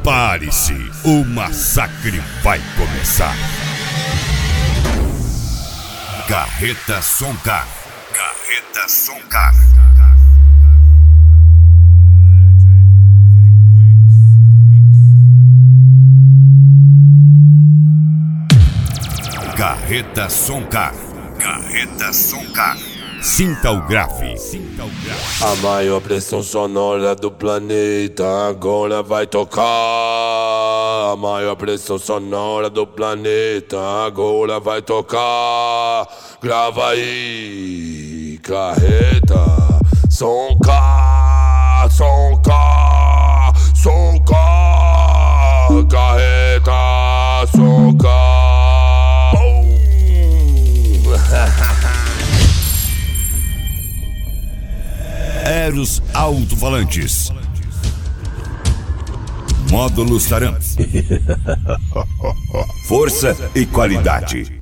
Prepare-se, o massacre vai começar. Carreta Soncar. Carreta Soncar. Carreta Soncar. Carreta Soncar. Sinta o grave. A maior pressão sonora do planeta agora vai tocar. A maior pressão sonora do planeta agora vai tocar. Grava aí, Carreta Soncar, Soncar, Soncar, Carreta Soncar. Eros alto-falantes. Módulos Taram. Força e qualidade.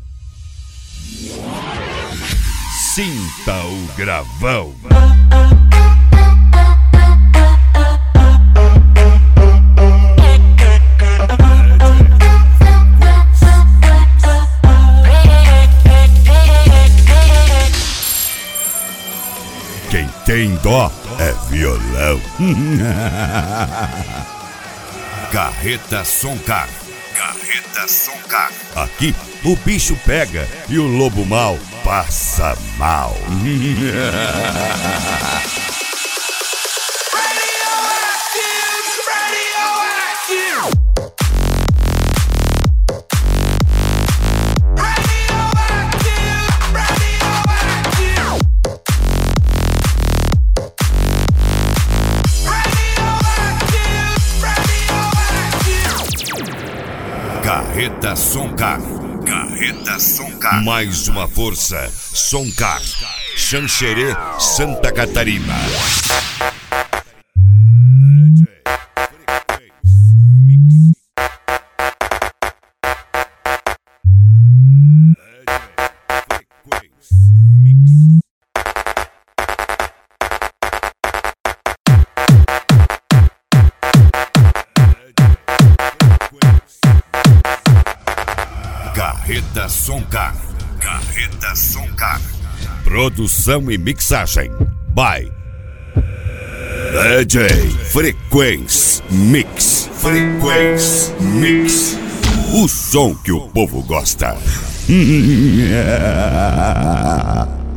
Sinta o gravão. Quem tem dó é violão. Carreta Soncar. Carreta Soncar. Aqui o bicho pega e o lobo mau passa mal. Carreta Soncar. Carreta Soncar. Mais uma força. Soncar. Xanxerê, Santa Catarina. Carreta Soncar. Carreta Soncar. Produção e mixagem by DJ Frequência Mix. Frequência Mix. O som que o povo gosta.